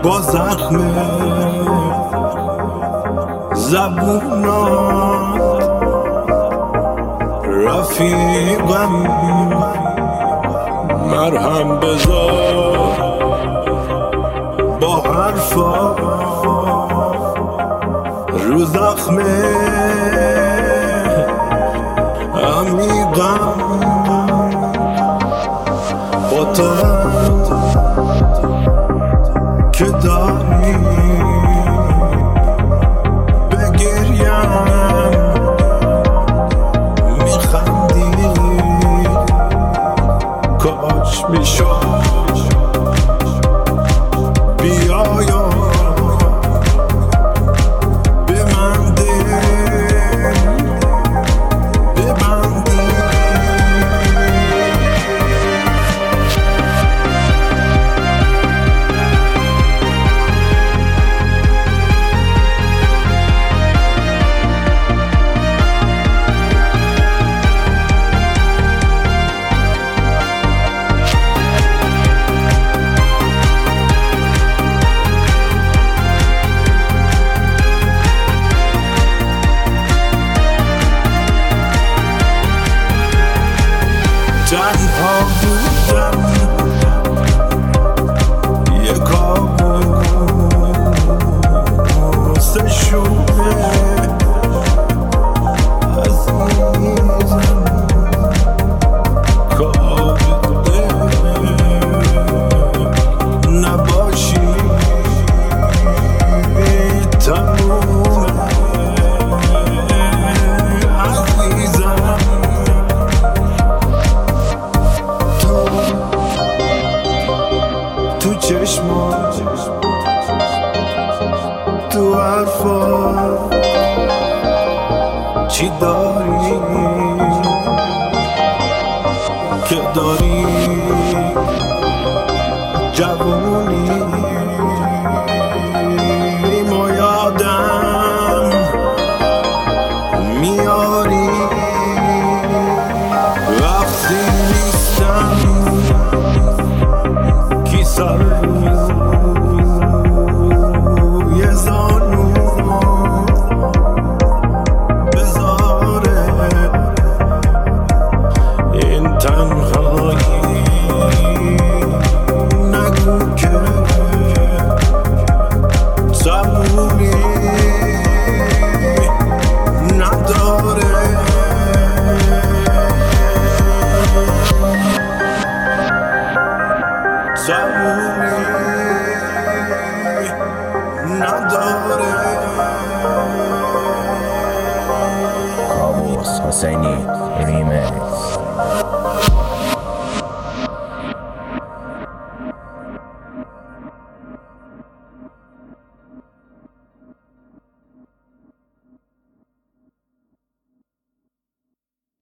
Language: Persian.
با زخم زبونات رفیقم مرهم بذار با حرفا رو زخم عمیقم با تو که داری بگریم میخندی کاش میشد بیایا تنها بودم یه کابوس شومه عزیزم کابده نباشی تمومه عزیزم تو چشمات تو حرفات چی داری که داری جوونی ما یادم میاری وقتی نیستم کی سر روی زانو بذاره این تنهایی نگو که زبونی نداره زبونی نداره کابوس حسینی ریمیکس